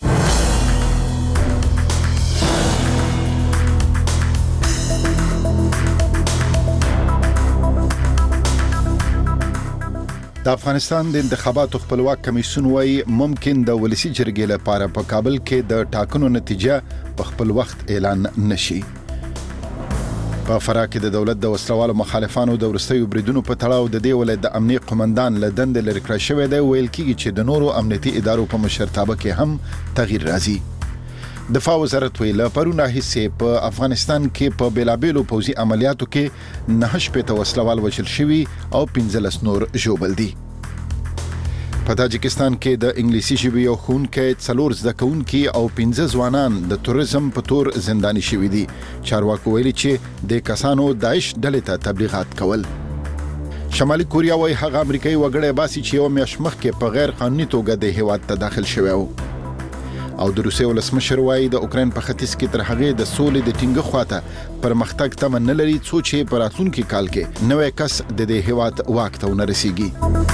د افغانستان د انتخاباتو خپلواک کمیسیون وايي ممکن د ولسی جرګې لپاره په کابل کې د ټاکنو نتیجه په خپل وخت اعلان نشي. په فراه کې د دولت د وسلوالو مخالفانو د ورستیو بریدونو په تړاو د دې ولایت د امنیي قومندان له دندې لرې کړی شوی دی. ویل کېږي چې د نورو امنیتي ادارو په مشرتابه کې هم تغییر راځي. دفاع وزارت ویل پرونه هیڅ په افغانستان کې په بیلابېلو پوځي عملیاتو کې 9 شپېته وسلوال وژل شوي او 15 نور ژوبل دي. په تاجکستان کې د انګلیسي ژبې یو ښوونکی 4 زده کوونکي او 15 ځوانان د توریزم په تور زنداني شوي دي. چارواکو ویلي چې د کسانو داعش ډلې ته تبلیغات کول. شمالي کوریا وايي هغه امریکایي وګړی باسي چې یو میاشت مخکې په غیر قانوني توګه د هیواد ته داخل شوی و. او د روسیې ولسمشر وايي د اوکرين په ختیځ کې تر هغه د سولې د ټینګه خواته پرمختګ تمه نه لري څو چې په راتلونکي کال کې نوې کس د دې هیواد واک ته ورسیږي.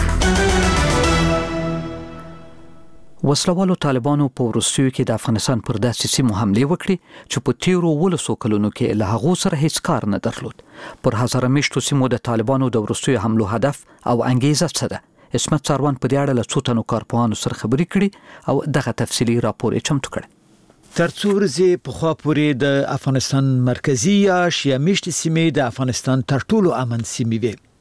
وسلوالو طالبانو په روسیې کې د افغانستان پر داسې سیمو حمله وکړي چې په تیرو 12 کلونو کې له هغه سره هیڅ کار نه درلود. پر هزاره میشتو سیمو د طالبانو د روسیې حملو هدف او انګیزه څه ده؟ اسمت څاروان په دې اړه له څو تنو کارپوهانو سره خبرې کړي او دغه تفصیلي راپور یې چمتو کړی. تر څو ورځې په خوا پورې د افغانستان مرکزی یا شیا میشت سیمې د افغانستان تر ټولو امن سیمې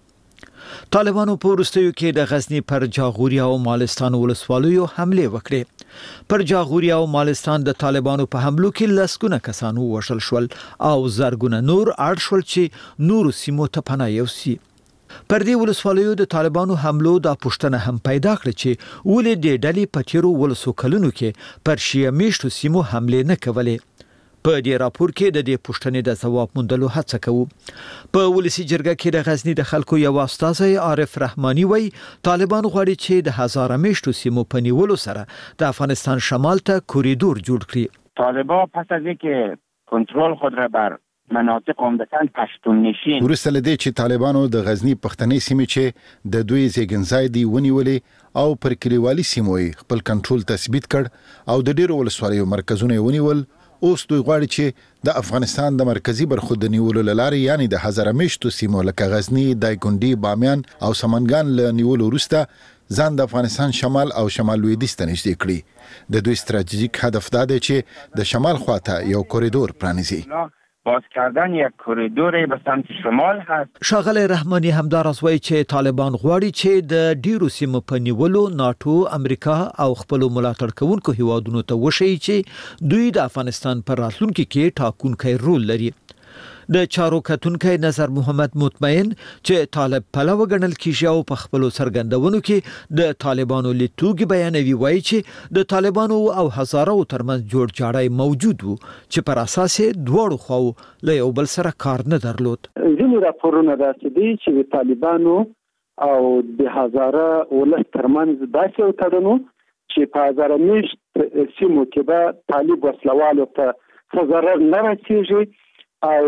وي. طالبانو په وروستیو کې د غزنی پر جاغوریا او مالستان ولسوالیو حمله وکړه. پر جاغوریا او مالستان د طالبانو په حملو کې لسګونه کسانو وژل شول او زرګونه نور اړ شول چې نور سیمو ته پناه یوسي. پر دې ولسوالیو د طالبانو حملو د پښتنه هم پیدا کړ چې ولې د ډلې په تیرو 12 کلونو کې پر شیا میشتو سیمو حمله نه کولې. په دې راپور کې د دې پښتنې د ځواب موندلو هڅه کوو. په ولسی جرګه کې د غزنی د خلکو یو استاد عارف رحماني وایي طالبان غواړي چې د هزاره میشتو سیمو په نیولو سره د افغانستان شمال ته کوریدور جوړ کړي. طالبان پس از اینکه کنترل خود را بر مناطق عمدتاً پشتون نشین ورسته لدی چې طالبانو د غزنی پښتنې سیمې چې د دوی زیګنځای دی ونیولې او پر کلیوالي سیمو خپل کنټرول تثبیت کړ او د ډیرو ولسوالیو مرکزونه ونیول. اوس دوی غواړي چې د افغانستان د مرکزی برخو د نیولو لارې یعنی د هزاره میشتو سیمو لکه غزنی، دایکنډي، بامیان او سمنګان له نیولو وروسته ځان د افغانستان شمال او شمال لویدیځ ته نږدې کړي. د دوی ستراتیژیک هدف دا دی چې د شمال خواته یو کوریدور پرانیزي. باز کردن یک کوریدور به سمت شمال هست. شاغلی رحمانی همدار وایي چې طالبان غواړي چې د ډیرو سیمو په نیولو ناتو، امریکا او خپل ملاتړ کوونکو هیوادونو ته وشي چې دوی د افغانستان پر راتلونکي کې ټاکونکی رول لري. د چارو کتونکي نظر محمد مطمئن چې طالب پلوه ګڼل کیږي او په خپل سرګندونو کې د طالبانو لیتوګي بیانوي وایي چې د طالبانو او هزارو ترمنځ جوړ جاړی موجود وو چې پر اساس دوړو خو له یو بل سره کار نه درلود. ځینې راپورونه راځي چې د طالبانو او د هزاره ولس ترمنځ داسې وتړنو چې په هزاره میشت سیمو کې به طالب وسلوالو ته ضرر نه رسیږي او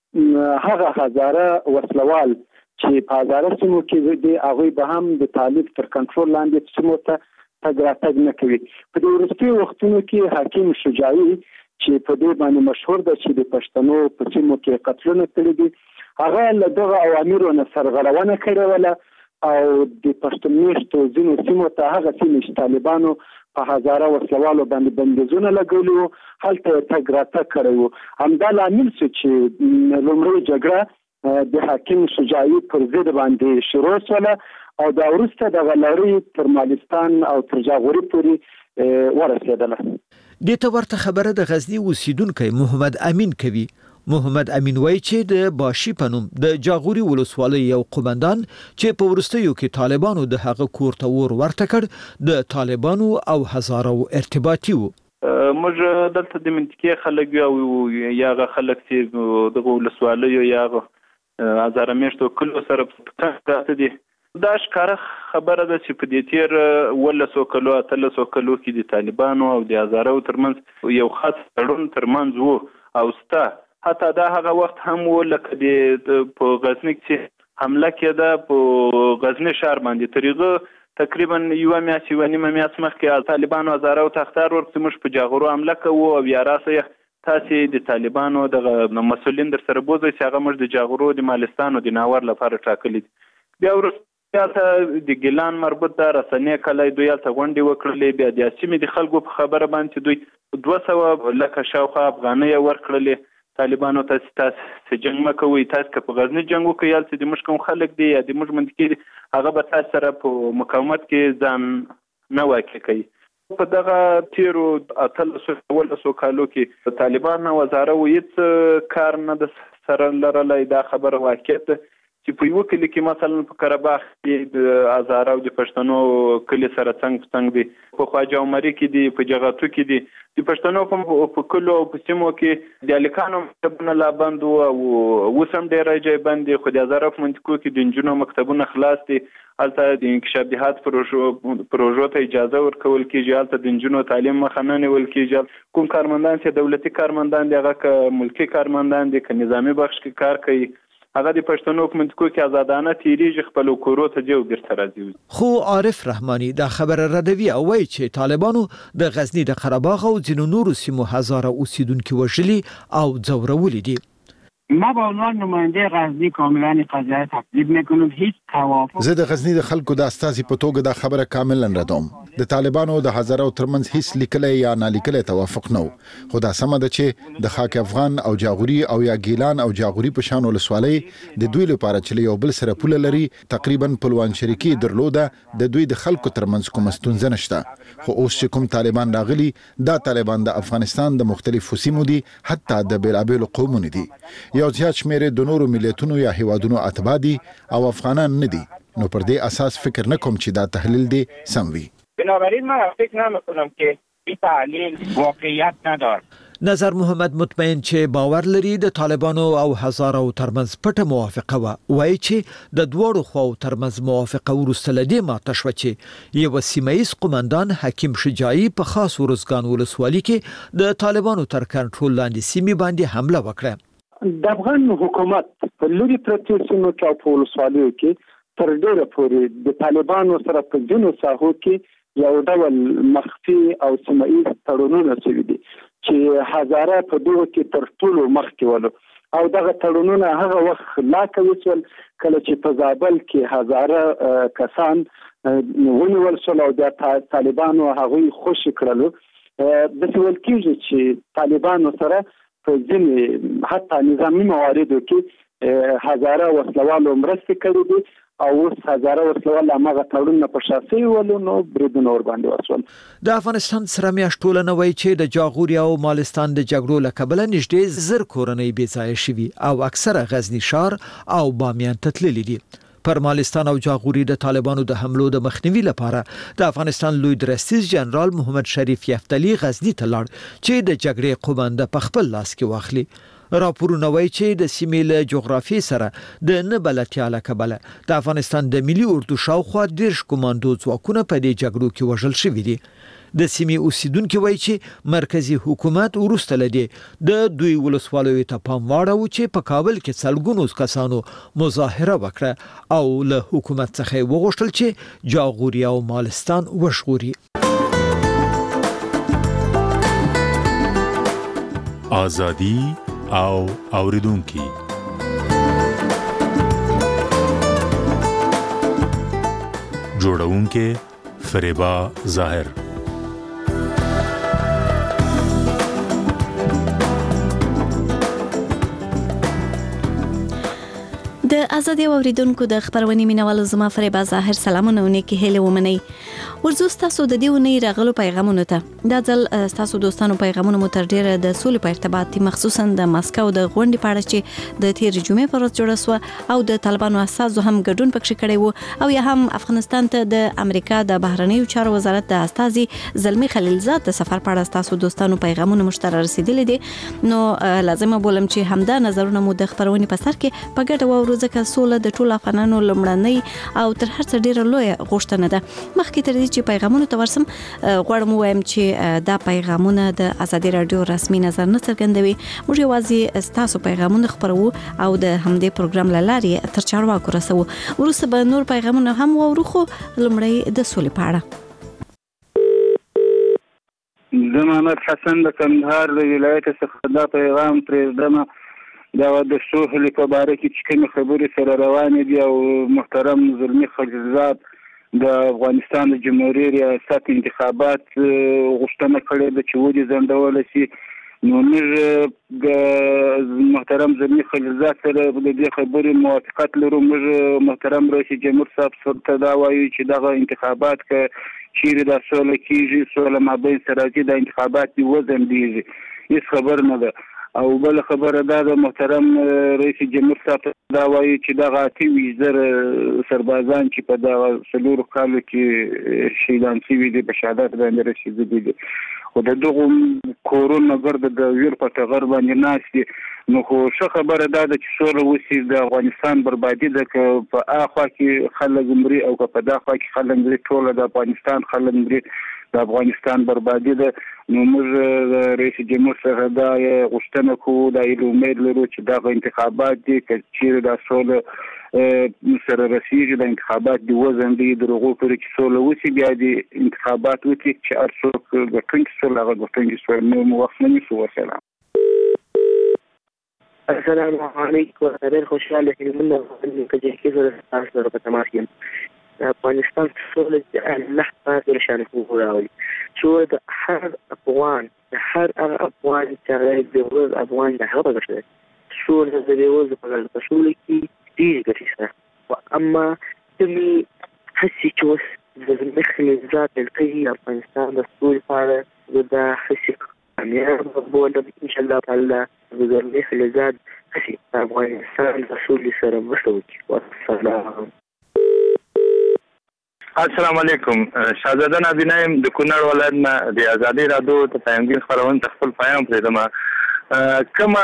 هغه هزاره وسلوال چې په هزاره سیمو کې دي هغه به هم د طالب تر کنټرول لاندې سیمو ته تګ راتګ نه کوي. په دې وروستي وختونو کې حکیم شجاعي چې په دې باندې مشهور دی چې د پښتنو په سیمو کې قتلونه کړي دي هغه له دغه اوامرو نه سرغړونه کړې وله او د پښتون میشتو ځینو سیمو ته هغه سیمې چې طالبانو په هزاره وسلوالو باندې بندیزونه لګولي وو، هلته تګ راتګ کړی وو. همدا لامل شو چې لومړۍ جګړه د حاکم شجاعي پر ضد باندې شروع شوله او دا وروسته دغه لړۍ تر مالستان او تر جاغوري پورې ورسېدله. دې ته ورته خبره د غزني اوسیدونکی محمد امین کوي. محمد امین وایي چې د باشي په نوم د جاغوري ولسوالۍ یو قومندان چې په وروستیو کې طالبانو د هغه کور ته ور ورته کړ د طالبانو او هزارو ارتباطي وو. موږ دلته د منطقې خلک یو یاغه خلک چې د ولسوالۍ یاغه هزاره میشتو کلو سره پټه دي. دا ښکاره خبره ده چې په دې تیر 1300 کلو 1300 کلو کې د طالبانو او د هزارو ترمنځ یو خاص تړون ترمنځ وو او ستا حتی دا هغه وخت هم و لکه د په غزنی کې حمله کېده په غزنی شهر باندې طریقه تقریبا یو میاشت یو نیمه میاشت مخکې طالبانو هزاره او تختار ورته موږ په جاغورو حمله کوو او یا راسه تاسې د طالبانو د مسولین در سره بوزي چې هغه موږ د جاغورو د مالستان او د ناور لپاره ټاکلي. بیا ورسته د ګیلان مربوط د رسنۍ کلی دوی هلته غونډې وکړلې. بیا د سیمې د خلکو په خبره باندې دوی 200 لکه شاوخوا افغانۍ ورکړلې طالبانو تاسو جنگ مکوئ، تاسو که په غزنی جنگ وکړئ هلته د موږ کوم خلک دي یا د موږ منطقې هغه به تاسو سره په مقاومت کې ځان نه واقع کوي. په دغه تیرو 1300 کالو کې طالبان او هزاره هیڅ کار نه د سره لرلی. دا خبره واقعیت ده چې په یو کلي کې مثلا په قرهباغ کې د هزاره او د پښتنو کلي سره څنګ په څنګ دي، په خواجه عمري کې دي، په جغتو کې دي. د پښتنو په کلو او په سیمو کې د الکانو مکتبونه لا بند وو او اوس هم ډېر ځای بند دي، خو د هزاره په منطقو کې د نجونو مکتبونه خلاص دي. هلته د انکشاف دهات پروژو ته اجازه ورکول کېږي، هلته د نجونو تعلیم مخه نه نیول کېږي. کوم کارمندان چې دولتي کارمندان دي هغه که ملکي کارمندان دي که نظامي بخش کې کار کوي هغه د پښتنو په منطقو کې آزادانه تیریږي، خپل کورو ته ځي او بیرته راځي. خو عارف رحماني دا خبره ردوي او وایي چې طالبانو د غزنی د قرهباغ او ځینو نورو سیمو هزاره اوسیدونکي وژلي او ځورولي دي. ما به عنوان نماینده غزنی کاملا قضیه تکذیب میکنم. هیچ توافق زه د غزنی د خلکو د استازي په توګه دا خبره کاملا ردوم. د طالبانو د هزاره ترمنځ هیڅ لیکلې یا نالیکلې توافق نه و، خو دا سم ده چې د خاک افغان او جاغوري او یا ګیلان او جاغوري په شان ولسوالۍ د دوی لپاره چې یو بل سره پوله لري تقریبا پلوان شریکي درلوده، د دوی د خلکو ترمنځ کوم ستونزه نشته. خو اوس چې کوم طالبان راغلي دا طالبان د افغانستان د مختلفو سیمو دي، حتی د بیلابیلو قومونو دي. یو زیات شمیر د نورو ملتونو یا هیوادونو اتباع دي او افغانان نه دي. نو پر دې اساس فکر نکوم چې دا تحلیل دی سم وي. بنابراین من فکر نمی‌کنم که این تحلیل واقعیت نداره. نظر محمد مطمئن چې باور لري د طالبانو او هزارو ترمنځ پټه موافقه وایي چې د دوړو خو ترمنځ موافقه ورسته لدی ماته شو چې یو سیمایي قومندان حکیم شجاعي په خاص ورزګان ولسوالۍ کې د طالبانو تر کنټرول لاندې سیمې باندې حمله وکړه. د افغان حکومت په لوري پرتو سیمو کې او په ولسوالیو کې تر ډیره پورې د طالبانو سره په ځینو ساحو کې یو ډول مخفي او سیمایي تړونونه شوي دي چې هزاره په دغه کې تر ټولو مخکې ولو او دغه تړونونه هغه وخت لا کوي چې کله چې په زابل کې هزاره کسان ونیول شول او د طالبانو هغوی خوشي کړلو. د څه ویل کېږي چې طالبانو سره په ځینې حتی نظامي مواردو کې هزاره وسلوالو مرستې کړې دي او اوس هزاره وسلوال هغه تړون په شاسې ولو نو بریدونه ور باندې وشول. د افغانستان سره میاشت ټولنه وایي چې د جاغوري او مالستان د جګړو له کبله نږدې زر کورنۍ بې ځایه شوي او اکثره غزنی ښار او بامیان ته تللي دي. پر مالستان او جاغوري د طالبانو د حملو د مخنیوي لپاره د افغانستان لوی درستیز جنرال محمد شریف یفتلی غزنی ته لاړ چې د جګړې قومانده په خپل لاس کې واخلي. راپورونه وایي چې د سیمې له جغرافي سره د نه بلدتیا له کبله د افغانستان د ملي اردو شاوخوا 10 کمانډو ځواکونه په دې جګړو کې وژل شوي دي. د سیمې اوسیدونکو وایي چې مرکزی حکومت ورسته لدی د دوی ولسوالیو ته پام واړو چې په کابل کې څلګونو کسانو مظاهره وکړه او له حکومت څخه وغوښتل چې جاغوري او مالستان وشغوري. آزادی او اوریدونکي جوړونکي فریبا ظاهر آزادي اوریدونکو د خبرونې مینوالو زما فریبا ظاهر سلامونه ونکي هله ومني ورزو تاسو د دې ونې راغلو پیغامونه ته دا ځل تاسو دوستانو پیغامونه مو تر ډیره د سولې په ارتباط مخصوصا د ماسکو د غونډې په اړه چې د تیر جمعې پر ورځ جوړه سو او د طالبانو اساسو هم ګډون پکې کړی وو او یا هم افغانستان ته د امریکا د بهرنیو چارو وزارت د استاذي زلمی خلیلزاد د سفر په اړه تاسو دوستانو پیغامونه مشترک رسیدلي دي نو لازمه بولم چې همدا نظرونه مو د خبرونې په سر کې په ګډه وورو ځکه سوله د ټولو افغانانو لمړنۍ او تر هر څه ډیره لوی غوښتنه ده مخکې تر دې چې پیغامونه ته ورسم غواړم وایم چې دا پیغامونه د ازادي رادیو رسمي نظر نه څرګندوي موږ یوازې تاسو پیغامونه خبرو او د همدې پروګرام لارې تر چارواکو رسو وروسته به نور پیغامونه هم وورو خو لمړی د سولې په اړه محمد حسن د کندهار د ولایت څخه دا پیغام پرېږدم دا د سوهلې په باره کې چې کومې خبرې سره روانې دي او محترم زلمي خلیلزاد د افغانستان د جمهوریت ریاست انتخابات غوښتنه کړې ده چې ولې ځنډولی شي نو موږ د محترم زلمي خلیلزاد سره د دې خبرې موافقت لرو موږ محترم رئیس جمهور صاحب ته دا وایو چې دغه انتخابات که چیرې دا سوله کېږي سوله مابین سرحدي دا انتخابات دې وځنډېږي هېڅ خبر نه ده او بل خبره دا د محترم رئیس جمهور صاحب دا وایي چې دغه 28,000 سربازان چې په دغه 4 کالو کې شهیدان شوي دي په شهادت باندې رسېدلي دي خو د دغو کورونو ګرد د ویر په ټغر باندې ناست دي نو خو ښه خبره دا ده چې سوله وشي د افغانستان بربادي ده که په اخوا کې خلک مري او که په دا خوا کې خلک مري ټوله د افغانستان خلک مري د افغانستان بربادي ده نو موږ رئیس جمهور څخه دا غوښتنه کوو دا امید لرو چې دغه انتخابات دي که چیرې دا سوله سره رسیږي د انتخابات دي وځنډي د هغو پورې چې سوله وشي بیا دې انتخابات وکړي چې هر څوک ګټونکي سوله هغه ګټونکي سوله نو مو وخت نه نیسو وسلام السلام علیکم ډېر خوشاله یم چې کې زه تاسو سره په تماس یم افغانستان سوله د الله پاک شانه راوړي چې د هر افغان چې هغه د ورځ افغان د هغه بشي سوله د ورځ په سوله کې ډېر ګټي سره اما دمي هسي چې وس د مخني ذات القي افغانستان د سوله لپاره د هسي امیر بوله ان شاء الله تعالی د مخلزاد هسي افغانستان د سوله سره مشوي والسلام السلام علیکم شاهزاده نابینایم د کونړ ولایت نه د ازادي رادیو ته پیغام خبرونه خپل پیغام پرېږدم کما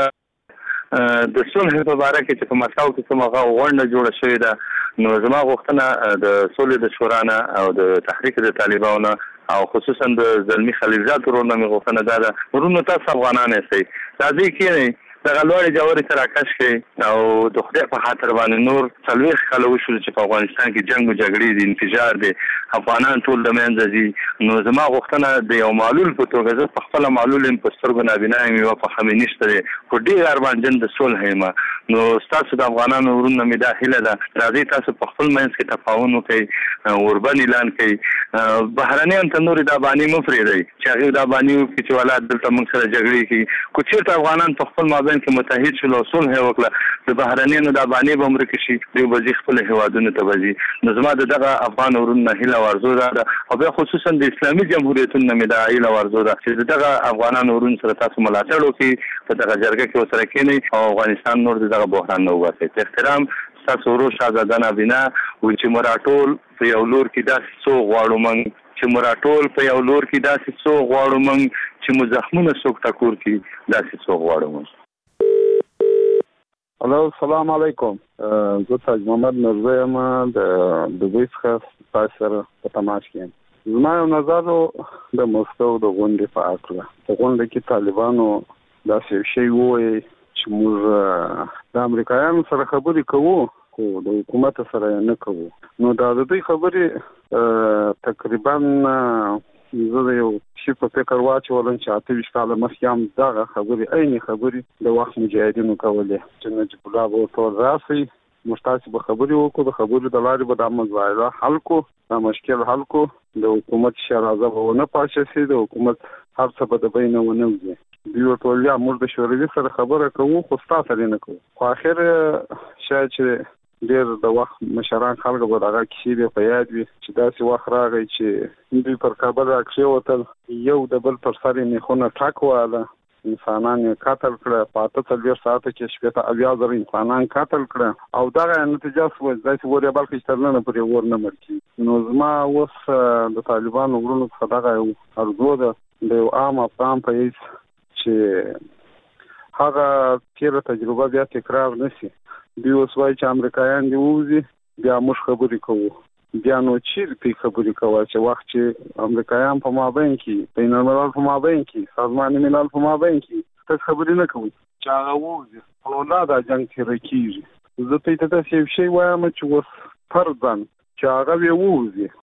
د صلح په اړه کې چې په مساو کې کومه غونډه جوړه شوې ده نو زما غوښتنه د صلح د شورا نه او د تحریک د طالبانو او خصوصا د زلمی خلیلزاد ورونه مې غوښتنه ده ورونه تاسو افغانان یې راځي کې د غلوړې جوړې تر آکاش کې او د خدای په خاطر باندې نور څلويخ کاله وشو چې په افغانستان کې جنگ او جګړې دي انفجار دي افغانان ټول د منځ دي نو زما غوښتنه د یو معلول په توګه زه په خپل معلول په سترګو نابینا یم او په خمینشت دي خو ډیر ارمان جن د صلح یم نو تاسو د افغانانو ورونه مې داخله ده راځي تاسو په خپل منځ کې تفاهم وکړئ اوربن اعلان کړئ بهرنیان ته نور د افغاني مفرد دي چې هغه د افغاني چې ولادت دلته موږ سره جګړې کوي کو چیرته افغانان په خپل مابین کې متحد شول او صلح وکړه د بهرنیانو د افغاني بمر کې شي دوی به خپل هوادونو ته وځي نو زما دغه افغان ورونه هیله ورزو ده او به خصوصا د اسلامي جمهوریتونو نه مې د هیله ورزو ده چې دغه افغانان ورون سره تاسو ملاتړ وکړي په دغه جرګه کې وسره کېنی او افغانستان نور دغه بحران نه وباسي احترام تاسو ورو شاهزاده نابینا و چې مراټول په یو لور کې داسې څو غواړو من چې مراټول په یو لور کې داسې څو غواړو من چې مزخمونه څوک ټکور کې داسې څو غواړو من الو السلام علیکم زه تاج محمد مرزا یم د دوی څخه تاسو سره په تماس کې یم زما یو نظر د مسکو د غونډې په اړه په غونډه کې طالبانو داسې شی وایي چې موږ د امریکایانو سره خبرې کوو خو د حکومت سره نه کوو نو دا د دوی خبرې تقریبا زه د یو شي په فکر واچولم چې 28 کاله مخکې هم دغه خبرې عیني خبرې د وخت مجاهدینو کولې چې نجیب الله به ورته راسي موږ تاسې به خبرې وکړو د خبرې د لارې به دا مسایل حل کړو دا مشکل حل کړو د حکومت شرازه به ونه پاشه شي د حکومت هر څه به د بینه ونه وځي دیو ټول یا موږ د شوروي سره خبره کوو خو تاسو سره نه کوو. خو اخر شاید چې ډېر د وخت مشران خلک به دغه کیسې په یاد وي چې داسې وخت راغی چې دوی پر کابل راکښوتل، یو د بل پر سر یې میخونه ټک واله، انسانان یې قتل کړه، په 48 ساعته کې 80,000 انسانان قتل کړه او دغه نتیجه شوه داسې ورې بلکې چې تر نن پورې ور نه مړ کېږي. نو زما اوس د طالبانو وروڼو څخه دغه یو ارزو ده د یو عام افغان په حیث چې هغه تیره تجربه بیا تکرار نشي. دوی اوس وایي چې امریکایان دې ووځي بیا موږ خبرې کوو، بیا نو چیرې خبرې کوو چې وخت چې امریکایان په مابین کې، بین الملل په مابین کې، سازمان ملل په مابین کې څه خبرې نه کوي چې هغه ووځي نو دا د جنګ تیره کېږي. زه ته داسې یو شی وایم چې اوس فرضاً چې هغه ووځي